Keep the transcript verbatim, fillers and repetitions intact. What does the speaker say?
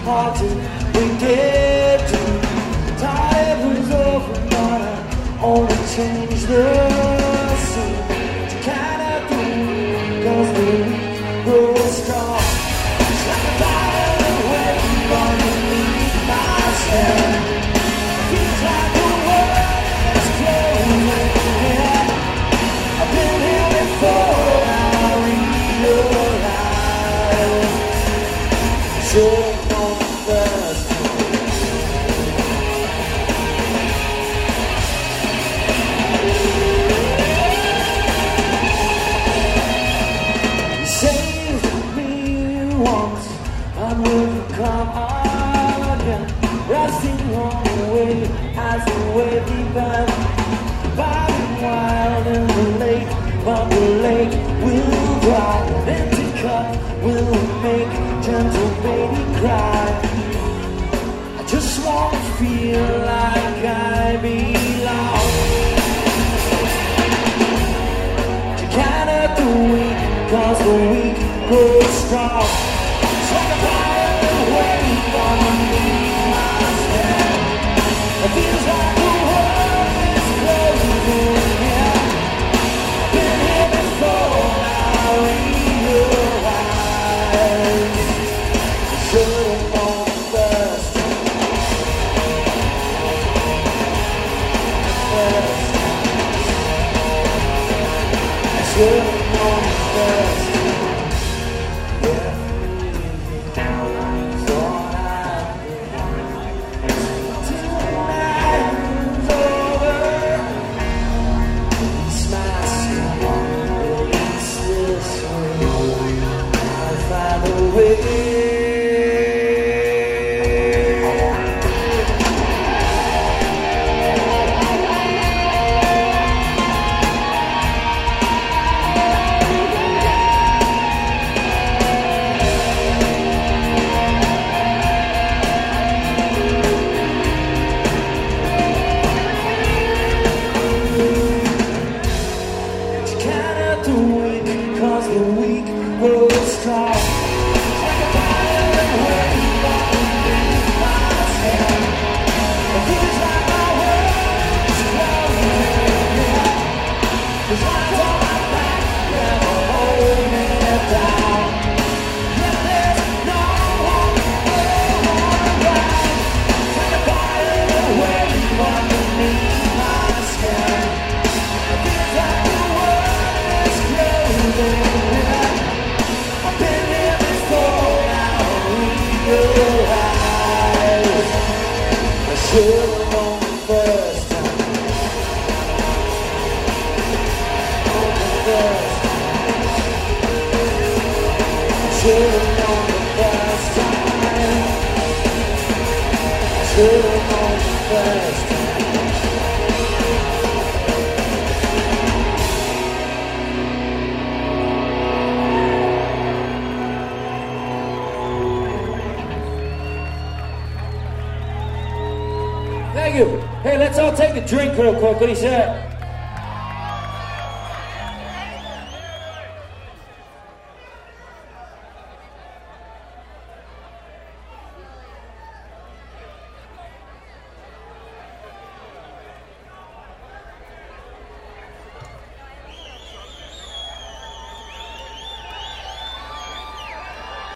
hard to get to. Time was over, but I only changed the scene. To kind of do, cause the weak grow strong. It's like a fire waiting underneath my skin. Feels like the world is closing in. I've been here before, now I realize. Should've known first. You saved me once, and will come again. Resting on the way as the way began. Body wild in the lake, but the lake will dry. Empty cup will make gentle baby cry. I just wanna feel like I belong. To kind of the weak, cause the weak grow strong. It's like a fire waiting underneath my skin. It feels like the world is closing in. I've been here before, now I realize. Should've known first. First. Should've known first. Yeah. Thought I'd be till the night was over. It's my skin, it's this way. I'll find a way. Cause the weak grow strong. It's like a fire waiting underneath my skin. It feels like my world is closing in. There's lines on my back, never holding it down. Yet there's no one, no one around. It's like a fire waiting underneath my skin. It feels like the world is closing in. Should've known the first time. Known the first time. Should've known the first time. Should've known the first time. Thank you. Hey, let's all take a drink real quick. What do you say?